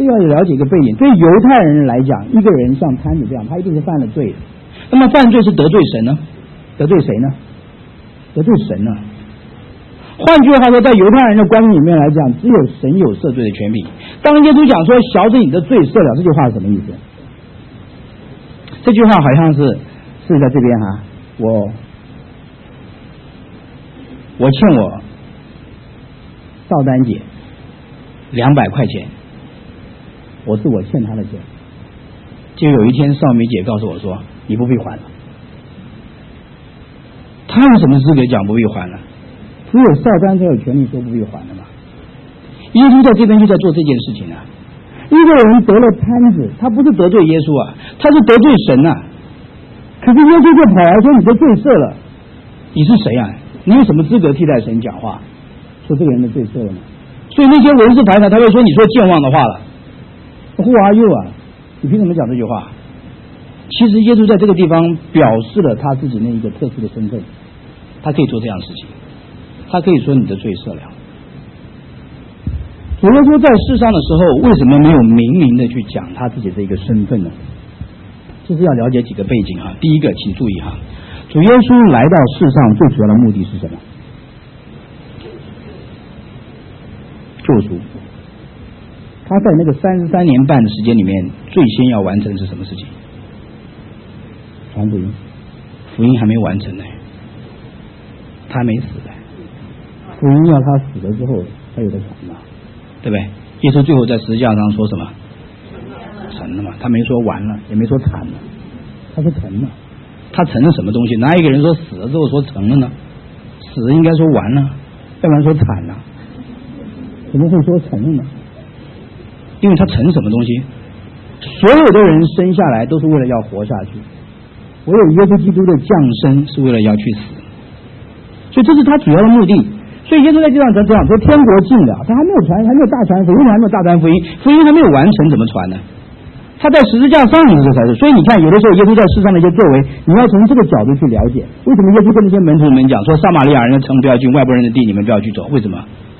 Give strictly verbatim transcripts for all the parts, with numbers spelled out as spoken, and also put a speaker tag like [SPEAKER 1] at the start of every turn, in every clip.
[SPEAKER 1] 这要了解一个背景。对犹太人来讲，一个人像摊子这样，他一定是犯了罪的。那么犯罪是得罪神呢？得罪谁呢？得罪神呢？换句话说，在犹太人的观念里面来讲，只有神有赦罪的权柄。当耶稣讲说小子你的罪赦了，这句话是什么意思？这句话好像是是在这边哈、啊，我我欠我赵丹姐两百块钱，我是我欠她的钱。就有一天少梅姐告诉我说你不必还了。他有什么资格讲不必还了？只有少丹才有权利说不必还的嘛。耶稣在这边就在做这件事情啊。一个人得了摊子，他不是得罪耶稣啊，他是得罪神啊。可是耶稣就跑来说你的罪赦了，你是谁啊？你有什么资格替代神讲话？说这个人的罪赦了吗？所以那些文士排他，他会说你说健忘的话了。Who are you 啊？你凭什么讲这句话？其实耶稣在这个地方表示了他自己那一个特殊的身份，他可以做这样的事情，他可以说你的罪赦了。主耶稣在世上的时候，为什么没有明明的去讲他自己的一个身份呢？这是要了解几个背景哈。第一个，请注意哈，主耶稣来到世上最主要的目的是什么？救赎。他在那个三十三年半的时间里面，最先要完成的是什么事情？传福音，福音还没完成呢，他还没死呢，福音要他死了之后才有的传嘛，对不对？耶稣最后在十字架上说什么？成了嘛，他没说完了，也没说惨了，他说成了。他成了什么东西？哪一个人说死了之后说成了呢？死了应该说完了，要不然说惨了，怎么会说成了呢？因为他成什么东西？所有的人生下来都是为了要活下去，唯有耶稣基督的降生是为了要去死，所以这是他主要的目的。所以耶稣在地上讲说天国近了，他还没有传，还没有大传福音，还没有大传福音，福音还没有完成，怎么传呢？他在十字架上的时候才是。所以你看，有的时候耶稣在世上的一些作为，你要从这个角度去了解，为什么耶稣跟那些门徒们讲说撒玛利亚人的城不要进，外国人的地你们不要去走？为什么？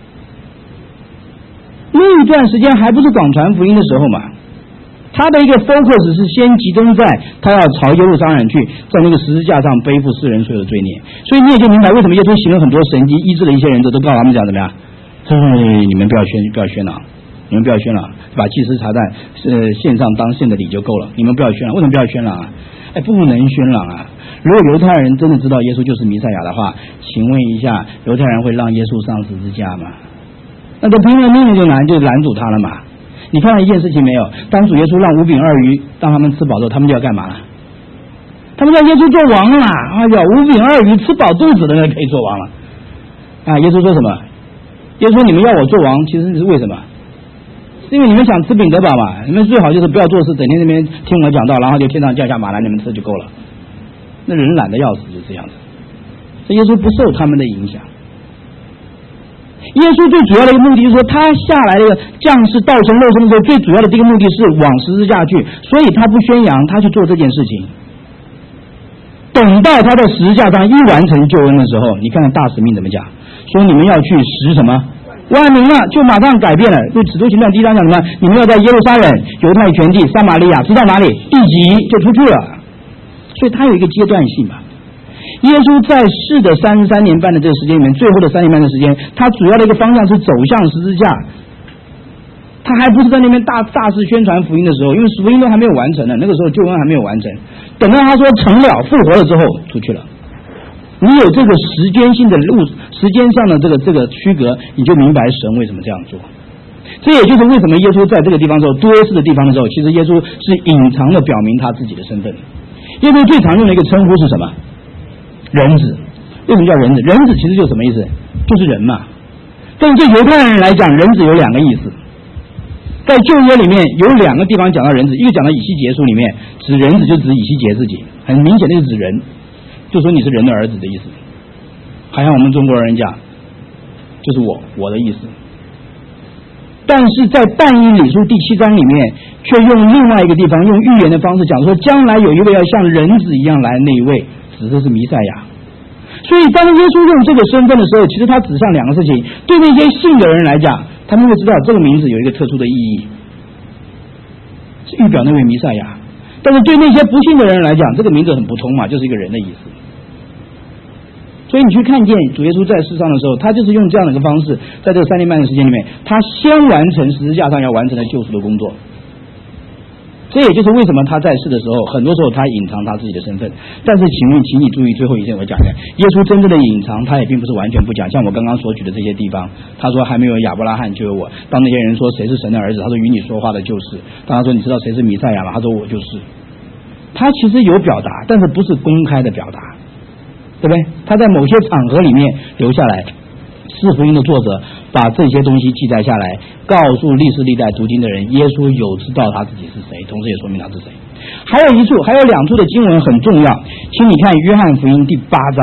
[SPEAKER 1] 那一段时间还不是广传福音的时候嘛，他的一个 focus 是先集中在他要朝耶路撒冷去，在那个十字架上背负世人所有的罪孽。所以你也就明白为什么耶稣行了很多神迹，医治了一些人，都都告诉他们讲怎么样？嘿，你们不要宣不要宣朗，你们不要宣朗，把祭司茶蛋呃献上当献的礼就够了，你们不要宣朗。为什么不要宣朗啊？哎，不能宣朗啊！如果犹太人真的知道耶稣就是弥赛亚的话，请问一下，犹太人会让耶稣上十字架吗？那这拼了命就拦就拦阻他了嘛。你看到一件事情没有？当主耶稣让五饼二鱼让他们吃饱之后，他们就要干嘛了？他们让耶稣做王了。哎呀，五饼二鱼吃饱肚子的人可以做王了啊！耶稣说什么？耶稣说你们要我做王，其实是为什么？是因为你们想吃饼得饱嘛？你们最好就是不要做事，整天那边听我讲道，然后就天上降下马来你们吃就够了。那人懒得要死，就这样子。所以耶稣不受他们的影响。耶稣最主要的一个目的是说，他下来的降世道成肉身的时候，最主要的这个目的是往十字架去，所以他不宣扬，他去做这件事情。等到他在十字架上一完成救恩的时候，你看看大使命怎么讲，说你们要去使什么万民了，就马上改变了。就使徒行传第一章讲什么？你们要在耶路撒冷、犹太全地、撒玛利亚，直到哪里？地极就出去了。所以他有一个阶段性嘛。耶稣在世的三十三年半的这个时间里面，最后的三年半的时间，他主要的一个方向是走向十字架。他还不是在那边大大肆宣传福音的时候，因为福音都还没有完成呢，那个时候救恩还没有完成。等到他说成了、复活了之后，出去了。你有这个时间性的路，时间上的这个这个区隔，你就明白神为什么这样做。这也就是为什么耶稣在这个地方的时候，多次的地方的时候，其实耶稣是隐藏的表明他自己的身份。耶稣最常用的一个称呼是什么？人子。为什么叫人子？人子其实就是什么意思？就是人嘛。但是对犹太人来讲，人子有两个意思。在旧约里面有两个地方讲到人子，一个讲到以西结书里面，指人子就指以西结自己，很明显的是指人，就说你是人的儿子的意思。好像我们中国人讲，就是我我的意思。但是在但以理书第七章里面，却用另外一个地方用预言的方式讲说，将来有一位要像人子一样来的那一位，指的是弥赛亚。所以当耶稣用这个身份的时候，其实他指向两个事情。对那些信的人来讲，他们会知道这个名字有一个特殊的意义。 是预表那位弥赛亚。但是对那些不信的人来讲，这个名字很普通嘛，就是一个人的意思。所以你去看见主耶稣在世上的时候，他就是用这样的一个方式，在这个三年半的时间里面，他先完成十字架上要完成的救赎的工作。这也就是为什么他在世的时候，很多时候他隐藏他自己的身份。但是请问，请你注意最后一件我讲的，耶稣真正的隐藏，他也并不是完全不讲。像我刚刚所举的这些地方，他说还没有亚伯拉罕就有我。当那些人说谁是神的儿子，他说与你说话的就是。当他说你知道谁是弥赛亚吗？他说我就是。他其实有表达，但是不是公开的表达，对不对？他在某些场合里面留下来。四福音的作者把这些东西记载下来，告诉历世历代读经的人，耶稣有知道他自己是谁，同时也说明他是谁。还有一处，还有两处的经文很重要，请你看约翰福音第八章。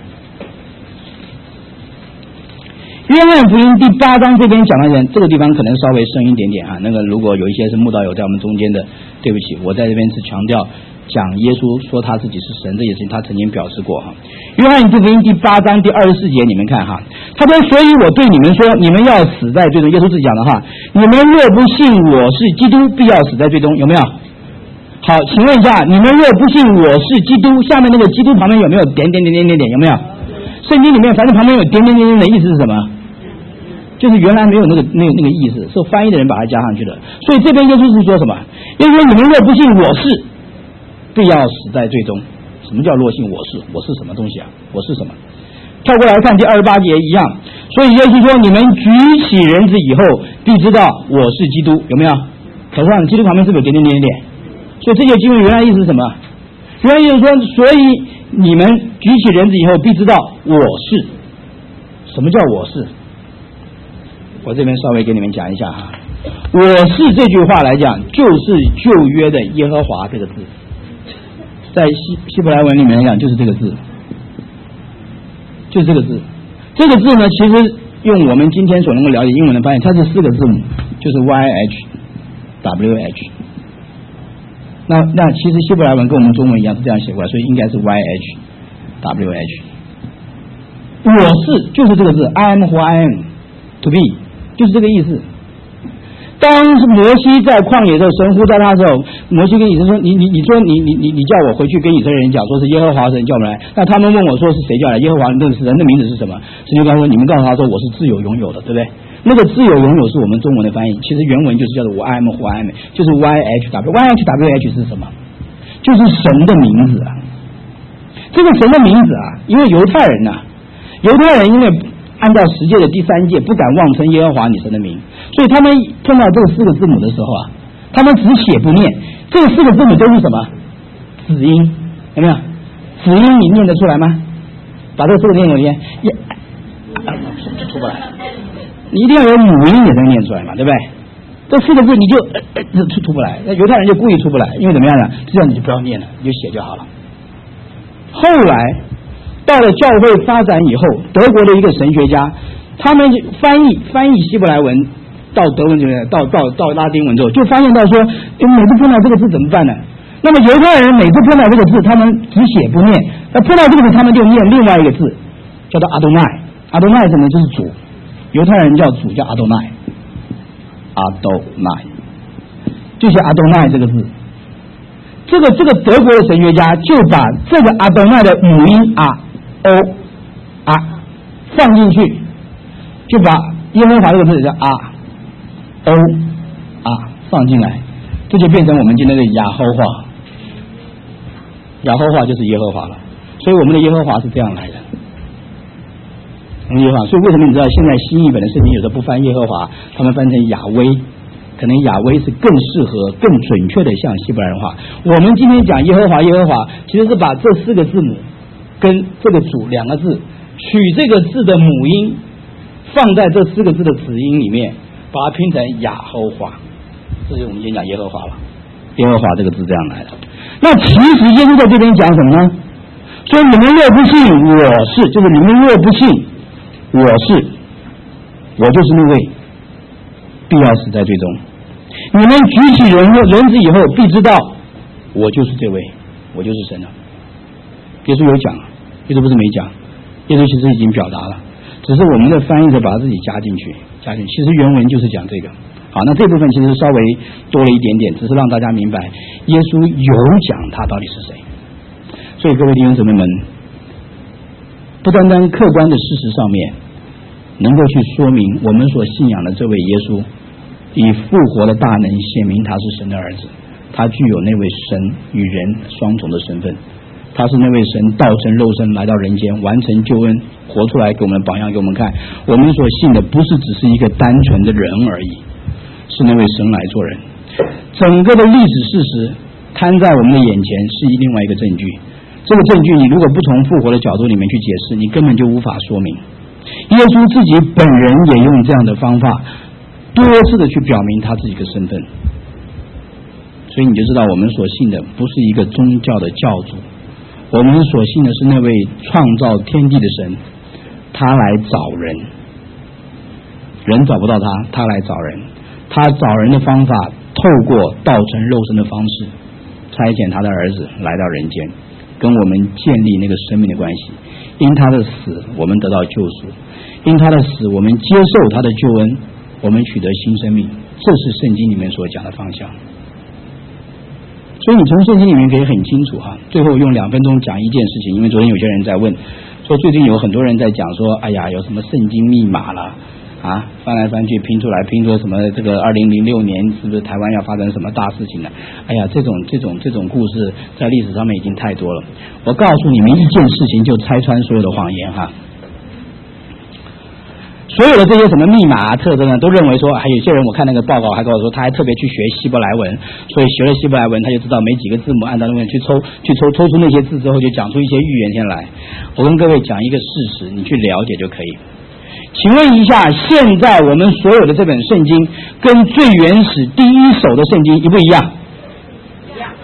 [SPEAKER 1] 约翰福音第八章这边讲的人，这个地方可能稍微深一点点啊。那个如果有一些是慕道友在我们中间的，对不起，我在这边是强调讲耶稣说他自己是神，这也是他曾经表示过哈。约翰福音第八章第二十四节，你们看哈，他说：“所以我对你们说，你们要死在罪中。”耶稣自己讲的话，你们若不信我是基督，必要死在罪中。有没有？好，请问一下，你们若不信我是基督，下面那个基督旁边有没有点点点点点点？有没有？圣经里面反正旁边有点点点点的意思是什么？就是原来没有那个那个那个意思，是翻译的人把它加上去的。所以这边耶稣是说什么？耶稣说：“你们若不信我是，必要死在罪中。”什么叫若信我是？我是什么东西啊？我是什么？跳过来看第二十八节一样。所以耶稣说：“你们举起人子以后，必知道我是基督。”有没有？可是基督旁边是不是有点点点点？所以这节经文原来意思是什么？原来意思说，所以你们举起人子以后，必知道我是。什么叫我是？我这边稍微给你们讲一下哈。我是这句话来讲，就是旧约的耶和华这个字。在希希伯来文里面来讲，就是这个字，就是这个字。这个字呢，其实用我们今天所能够了解英文的翻译，它是四个字母，就是 Y H W H。那那其实希伯来文跟我们中文一样是这样写过来，所以应该是 Y H W H。我是就是这个字 ，I am who I am to be， 就是这个意思。当摩西在旷野的时候，神呼召他的时候，摩西跟以色列说：“你你你说你你你你叫我回去跟以色列人讲，说是耶和华神叫我们来。”那他们问我说是谁叫来？耶和华那个人的名字是什么？神就跟他说：“你们告诉他说我是自由拥有的，对不对？”那个自由拥有是我们中文的翻译，其实原文就是叫做我 I am who I am， 就是 Y H W Y H W H 是什么？就是神的名字啊。这个神的名字啊，因为犹太人呐、啊，犹太人因为按照十诫的第三诫不敢妄称耶和华你神的名，所以他们碰到这个四个字母的时候啊，他们只写不念。这个四个字母都是什么？子音，有没有？子音你念得出来吗？把这个四个念给我念，也啊，出不来。你一定要有母音也能念出来嘛，对不对？这四个字你就呃呃出出不来，那犹太人就故意出不来，因为怎么样呢？这样你就不要念了，你就写就好了。后来到了教会发展以后，德国的一个神学家，他们翻译翻译希伯来文到德文这边，到到到拉丁文之后，就发现到说，每次碰到这个字怎么办呢？那么犹太人每次碰到这个字，他们只写不念，那碰到这个字，他们就念另外一个字，叫做阿多奈。阿多奈什么？就是主。犹太人叫主叫阿多奈，阿多奈，就是阿多奈这个字。这个这个德国的神学家就把这个阿多奈的母音啊、o、啊放进去，就把耶和华这个字叫啊、o、啊放进来，这就变成我们今天的亚吼华。亚吼华就是耶和华了，所以我们的耶和华是这样来的。耶和华，所以为什么你知道现在新译本的圣经有时候不翻耶和华，他们翻成亚威？可能亚威是更适合、更准确的像希伯来人话。我们今天讲耶和华，耶和华其实是把这四个字母跟这个主两个字，取这个字的母音放在这四个字的子音里面，把它拼成亚吼华，这就是我们今天讲耶和华了。耶和华这个字这样来的。那其实耶稣在这边讲什么呢？说你们若不信我是，就是你们若不信我是，我就是那位，必要死在罪中。你们举起人人子以后，必知道我就是这位，我就是神了。耶稣有讲，耶稣不是没讲，耶稣其实已经表达了，只是我们的翻译者把自己加进去，加进去。其实原文就是讲这个， 好，那这部分其实稍微多了一点点，只是让大家明白耶稣有讲他到底是谁。所以各位弟兄姊妹们，不单单客观的事实上面能够去说明我们所信仰的这位耶稣以复活的大能显明他是神的儿子，他具有那位神与人双重的身份，他是那位神道成肉身来到人间，完成救恩，活出来给我们榜样给我们看。我们所信的不是只是一个单纯的人而已，是那位神来做人。整个的历史事实摊在我们的眼前，是另外一个证据。这个证据你如果不从复活的角度里面去解释，你根本就无法说明。耶稣自己本人也用这样的方法多次的去表明他自己的身份。所以你就知道我们所信的不是一个宗教的教主，我们所信的是那位创造天地的神，他来找人，人找不到他，他来找人，他找人的方法透过道成肉身的方式差遣他的儿子来到人间，跟我们建立那个生命的关系。因他的死我们得到救赎，因他的死我们接受他的救恩，我们取得新生命，这是圣经里面所讲的方向。所以你从圣经里面可以很清楚哈。最后用两分钟讲一件事情，因为昨天有些人在问说，最近有很多人在讲说，哎呀有什么圣经密码啦啊，翻来翻去拼出来拼出什么这个二零零六年是不是台湾要发生什么大事情呢？哎呀这种这种这种故事在历史上面已经太多了。我告诉你们一件事情就拆穿所有的谎言哈。所有的这些什么密码啊特征呢，都认为说，还有些人我看那个报告还跟我说，他还特别去学希伯来文，所以学了希伯来文他就知道每几个字母按照那个去抽去抽抽出那些字之后就讲出一些预言先来。我跟各位讲一个事实，你去了解就可以。请问一下，现在我们所有的这本圣经跟最原始第一手的圣经一不一样？一样。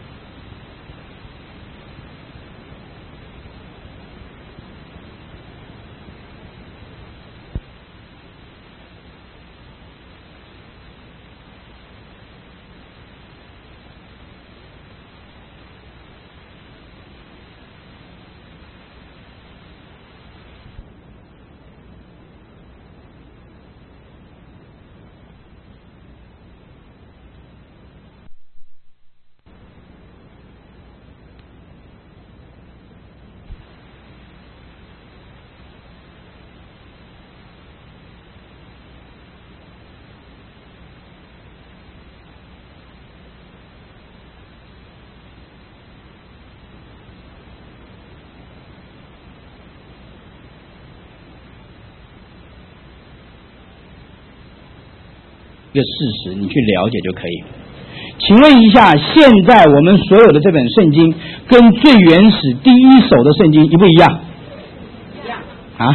[SPEAKER 1] 一个事实，你去了解就可以。请问一下，现在我们所有的这本圣经跟最原始第一手的圣经一不一样？一样。啊？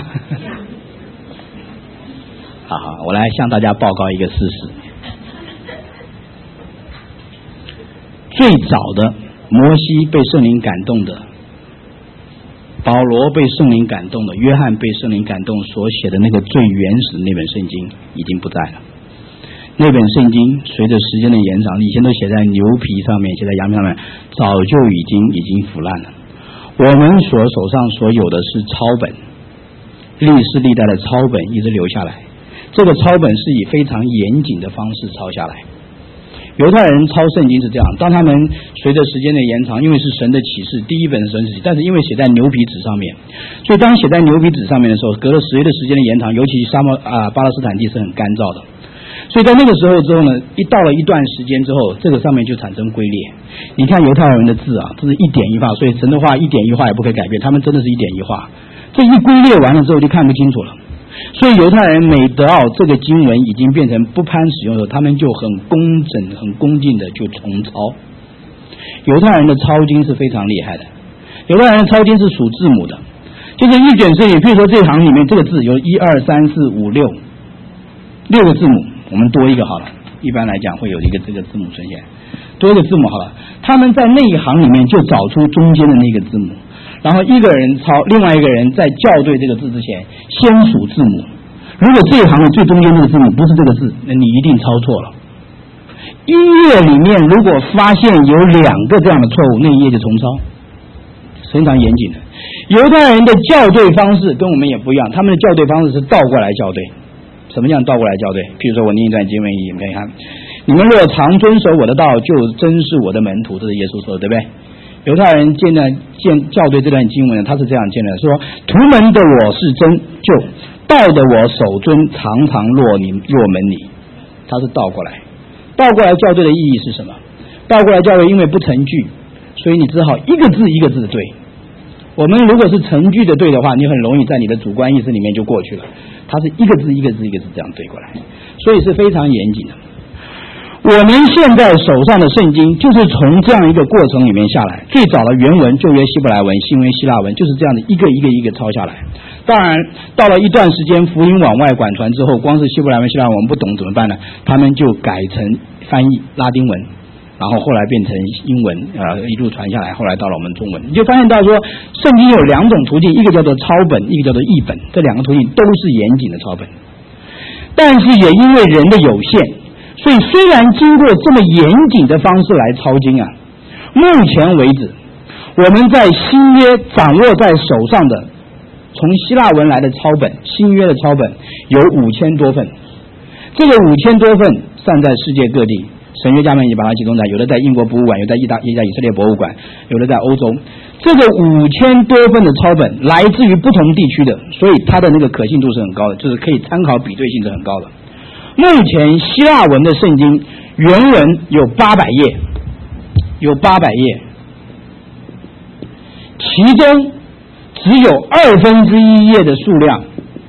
[SPEAKER 1] 好好，我来向大家报告一个事实。最早的摩西被圣灵感动的，保罗被圣灵感动的，约翰被圣灵感动所写的那个最原始的那本圣经已经不在了。那本圣经随着时间的延长，以前都写在牛皮上面，写在羊皮上面，早就已经已经腐烂了。我们所手上所有的是抄本，历世历代的抄本一直留下来。这个抄本是以非常严谨的方式抄下来。犹太人抄圣经是这样，当他们随着时间的延长，因为是神的启示，第一本是神的启示，但是因为写在牛皮纸上面，所以当写在牛皮纸上面的时候，隔了随着时间的延长，尤其沙漠啊巴勒斯坦地是很干燥的，所以在那个时候之后呢，一到了一段时间之后，这个上面就产生龟裂。你看犹太人的字啊，这是一点一画，所以神的话一点一画也不可以改变，他们真的是一点一画，这一龟裂完了之后就看不清楚了。所以犹太人每得到这个经文已经变成不攀使用的时候，他们就很工整很恭敬的就重抄。犹太人的抄经是非常厉害的，犹太人的抄经是数字母的，就是一卷圣经，比如说这一行里面这个字有一二三四五六六个字母，我们多一个好了，一般来讲会有一个这个字母出现，多一个字母好了，他们在那一行里面就找出中间的那个字母，然后一个人抄，另外一个人在校对这个字之前先数字母，如果这一行的最中间那个字母不是这个字，那你一定抄错了。一页里面如果发现有两个这样的错误，那一页就重抄，非常严谨的。犹太人的校对方式跟我们也不一样，他们的校对方式是倒过来校对， 什么样倒过来校对？譬如说我念一段经文，你们可以看：你们若常遵守我的道，就真是我的门徒。这是耶稣说的，对不对？犹太人见呢见校对这段经文呢，他是这样见的：说图门的我是真，就道的我守尊，常常落你落门里。他是倒过来，倒过来校对的意义是什么？倒过来校对，因为不成句，所以你只好一个字一个字对。我们如果是成句的对的话，你很容易在你的主观意识里面就过去了。它是一个字一个字一个字这样对过来，所以是非常严谨的。我们现在手上的圣经就是从这样一个过程里面下来，最早的原文旧约希伯来文、新约希腊文就是这样的一个一个一个抄下来。当然到了一段时间福音往外广传之后，光是希伯来文希腊文我们不懂怎么办呢？他们就改成翻译拉丁文，然后后来变成英文，呃，一路传下来，后来到了我们中文。你就发现到说圣经有两种途径，一个叫做抄本，一个叫做译本，这两个途径都是严谨的抄本，但是也因为人的有限，所以虽然经过这么严谨的方式来抄经啊，目前为止我们在新约掌握在手上的从希腊文来的抄本，新约的抄本有五千多份，这个五千多份散在世界各地，神学家们也把它集中在，有的在英国博物馆，有的在意大意大以色列博物馆，有的在欧洲。这个五千多份的抄本来自于不同地区的，所以它的那个可信度是很高的，就是可以参考比对性是很高的。目前希腊文的圣经原文有八百页，有八百页，其中只有二分之一页的数量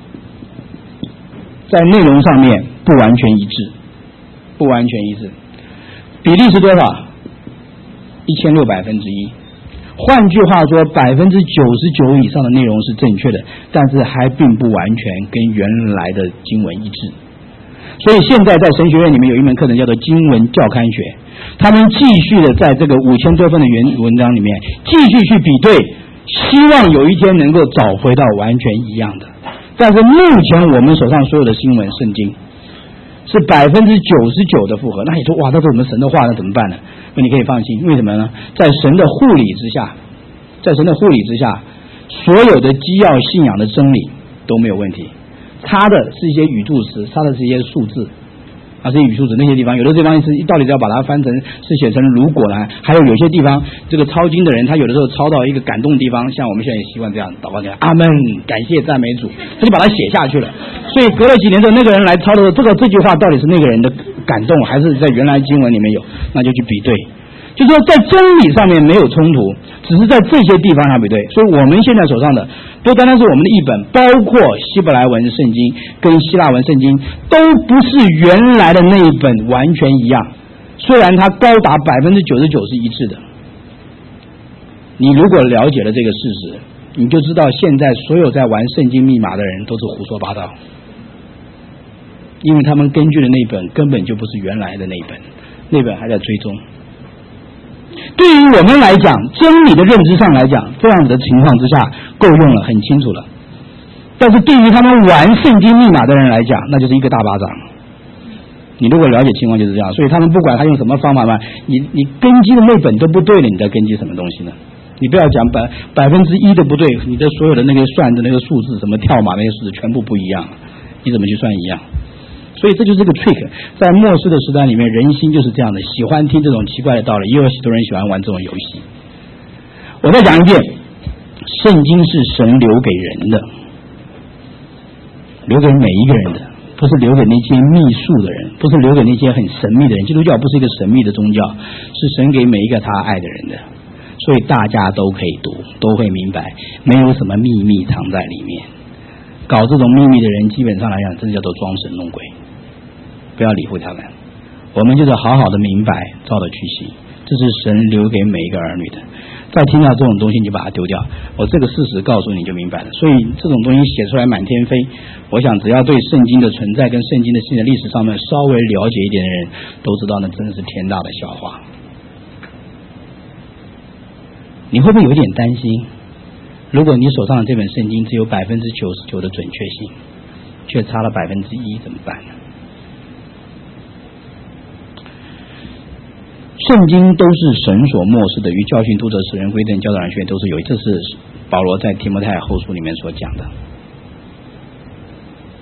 [SPEAKER 1] 在内容上面不完全一致，不完全一致。比例是多少？一千六百分之一。换句话说，百分之九十九以上的内容是正确的，但是还并不完全跟原来的经文一致。所以现在在神学院里面有一门课程叫做经文教勘学，他们继续的在这个五千多份的原文章里面继续去比对，希望有一天能够找回到完全一样的。但是目前我们手上所有的新闻圣经是百分之九十九的符合。那你说哇，那是我们神的话，那怎么办呢？那你可以放心，为什么呢？在神的护理之下，在神的护理之下，所有的基要信仰的真理都没有问题。差的是一些语助词，差的是一些数字，啊，这些语助词那些地方，有的地方是到底要把它翻成是写成如果呢？还有有些地方，这个抄经的人他有的时候抄到一个感动的地方，像我们现在也习惯这样祷告起来，阿门，感谢赞美主，他就把它写下去了。所以隔了几年之后，那个人来抄的时候，这个这句话到底是那个人的感动，还是在原来经文里面有？那就去比对。就是说在真理上面没有冲突，只是在这些地方上比对。所以我们现在手上的不单单是我们的译本，包括希伯来文圣经跟希腊文圣经都不是原来的那一本完全一样，虽然它高达百分之九十九是一致的。你如果了解了这个事实，你就知道现在所有在玩圣经密码的人都是胡说八道，因为他们根据的那本根本就不是原来的那本，那本还在追踪。对于我们来讲，真理的认知上来讲，这样子的情况之下够用了，很清楚了。但是对于他们玩圣经密码的人来讲，那就是一个大巴掌。你如果了解情况就是这样，所以他们不管他用什么方法嘛，你你根基的那本都不对了，你在根基什么东西呢？你不要讲百百分之一都不对，你的所有的那个算的那个数字，什么跳码那些数字全部不一样，你怎么去算一样？所以这就是个 trick， 在末世的时代里面，人心就是这样的，喜欢听这种奇怪的道理，也有许多人喜欢玩这种游戏。我再讲一遍，圣经是神留给人的，留给每一个人的，不是留给那些秘术的人，不是留给那些很神秘的人。基督教不是一个神秘的宗教，是神给每一个他爱的人的，所以大家都可以读，都会明白，没有什么秘密藏在里面。搞这种秘密的人，基本上来讲，真的叫做装神弄鬼。不要理会他们，我们就是好好的明白，照着去行，这是神留给每一个儿女的。再听到这种东西，你就把它丢掉。我这个事实告诉你就明白了。所以这种东西写出来满天飞，我想只要对圣经的存在跟圣经的新的历史上面稍微了解一点的人，都知道那真的是天大的笑话。你会不会有点担心？如果你手上的这本圣经只有百分之九十九的准确性，却差了百分之一，怎么办呢？圣经都是神所默示的，于教训、督责、使人归正、教导人学都是有，这是保罗在提摩太后书里面所讲的。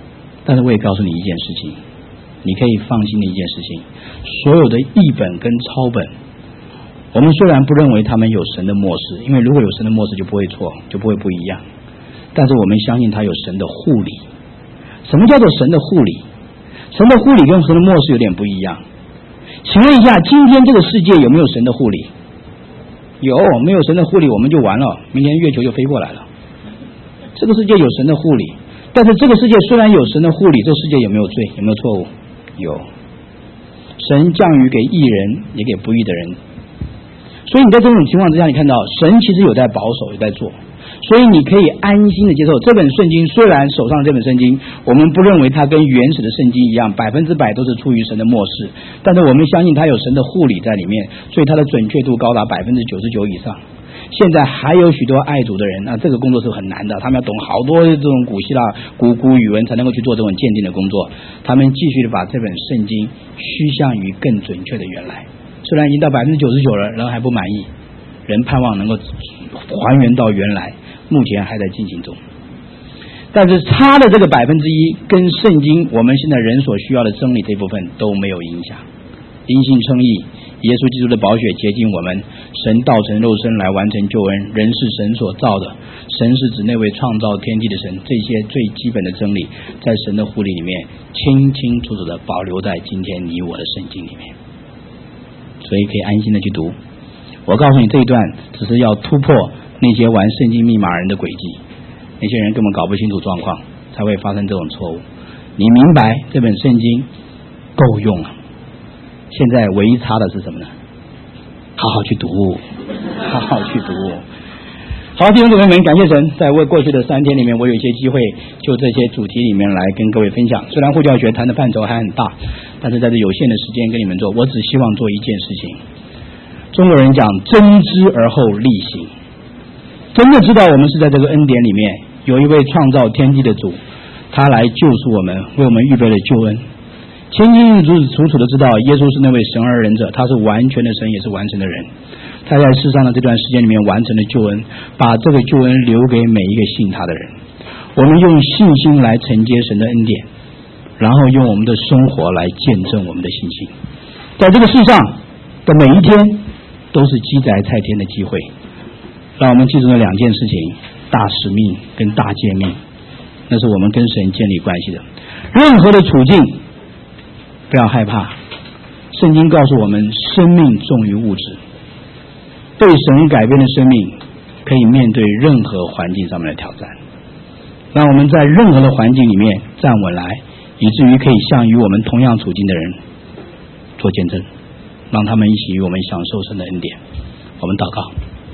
[SPEAKER 1] 但是我也告诉你一件事情，你可以放心的一件事情，所有的译本跟抄本，我们虽然不认为他们有神的默示，因为如果有神的默示就不会错，就不会不一样，但是我们相信他有神的护理。什么叫做神的护理？神的护理跟神的默示有点不一样。请问一下，今天这个世界有没有神的护理？有，没有神的护理我们就完了，明天月球就飞过来了。这个世界有神的护理，但是这个世界虽然有神的护理，这个世界有没有罪？有没有错误？有。神降雨给义人也给不义的人，所以你在这种情况之下，你看到神其实有在保守，有在做，所以你可以安心的接受这本圣经。虽然手上这本圣经我们不认为它跟原始的圣经一样百分之百都是出于神的默示，但是我们相信它有神的护理在里面，所以它的准确度高达百分之九十九以上。现在还有许多爱主的人，那这个工作是很难的，他们要懂好多这种古希腊古古语文才能够去做这种鉴定的工作。他们继续的把这本圣经趋向于更准确的原来，虽然已经到百分之九十九了，人还不满意，人盼望能够还原到原来，目前还在进行中。但是差的这个百分之一跟圣经我们现在人所需要的真理这部分都没有影响。因信称义，耶稣基督的宝血洁净我们，神道成肉身来完成救恩，人是神所造的，神是指那位创造天地的神，这些最基本的真理在神的护理里面清清楚楚的保留在今天你我的圣经里面，所以可以安心的去读。我告诉你，这一段只是要突破那些玩圣经密码人的诡计，那些人根本搞不清楚状况，才会发生这种错误。你明白这本圣经够用了，现在唯一差的是什么呢？好好去读，好好去读。好，弟兄姊妹们，感谢神，在为过去的三天里面，我有一些机会就这些主题里面来跟各位分享。虽然护教学谈的范畴还很大，但是在这有限的时间跟你们做，我只希望做一件事情。中国人讲真知而后力行，真的知道我们是在这个恩典里面有一位创造天地的主，他来救赎我们，为我们预备了救恩。清清楚楚的知道耶稣是那位神而人者，他是完全的神，也是完成的人。他在世上的这段时间里面完成了救恩，把这个救恩留给每一个信他的人。我们用信心来承接神的恩典，然后用我们的生活来见证我们的信心。在这个世上的每一天都是积载在天的机会，让我们记住了两件事情：大使命跟大诫命，那是我们跟神建立关系的。任何的处境不要害怕，圣经告诉我们，生命重于物质。被神改变的生命可以面对任何环境上面的挑战，让我们在任何的环境里面站稳来，以至于可以向与我们同样处境的人做见证，让他们一起与我们享受神的恩典。我们祷告。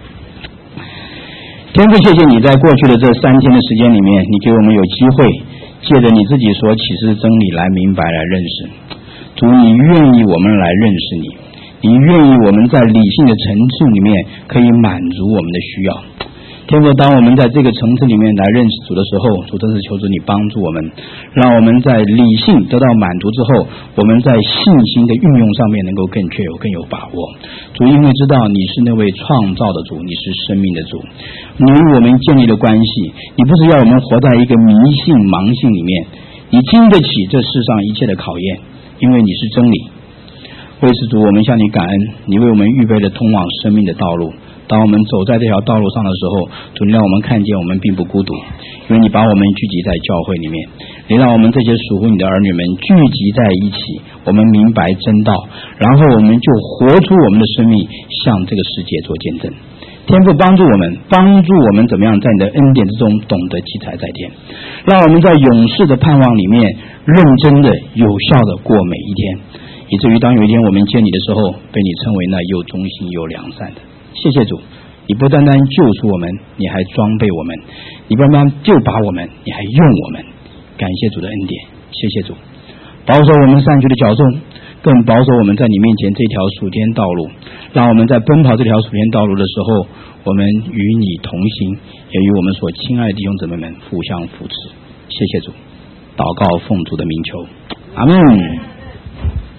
[SPEAKER 1] 天父，谢谢你在过去的这三天的时间里面，你给我们有机会借着你自己所启示的真理来明白来认识。主，你愿意我们来认识你，你愿意我们在理性的层次里面可以满足我们的需要。天父，当我们在这个层次里面来认识主的时候，主真是求主你帮助我们，让我们在理性得到满足之后，我们在信心的运用上面能够更确有更有把握。主，因为知道你是那位创造的主，你是生命的主，你与我们建立了关系，你不是要我们活在一个迷信盲信里面，你经得起这世上一切的考验，因为你是真理。为此，主，我们向你感恩，你为我们预备了通往生命的道路。当我们走在这条道路上的时候，主，你让我们看见我们并不孤独，因为你把我们聚集在教会里面，你让我们这些属乎你的儿女们聚集在一起，我们明白真道，然后我们就活出我们的生命，向这个世界做见证。天父，帮助我们，帮助我们怎么样在你的恩典之中懂得积财在天，让我们在永世的盼望里面认真的有效的过每一天，以至于当有一天我们见你的时候，被你称为那又忠心又良善的。谢谢主，你不单单救赎我们，你还装备我们，你不单单就把我们，你还用我们。感谢主的恩典，谢谢主，保守我们散去的脚踪，更保守我们在你面前这条属天道路，让我们在奔跑这条属天道路的时候，我们与你同行，也与我们所亲爱的弟兄姊妹们互相扶持。谢谢主，祷告奉主的名求，阿们。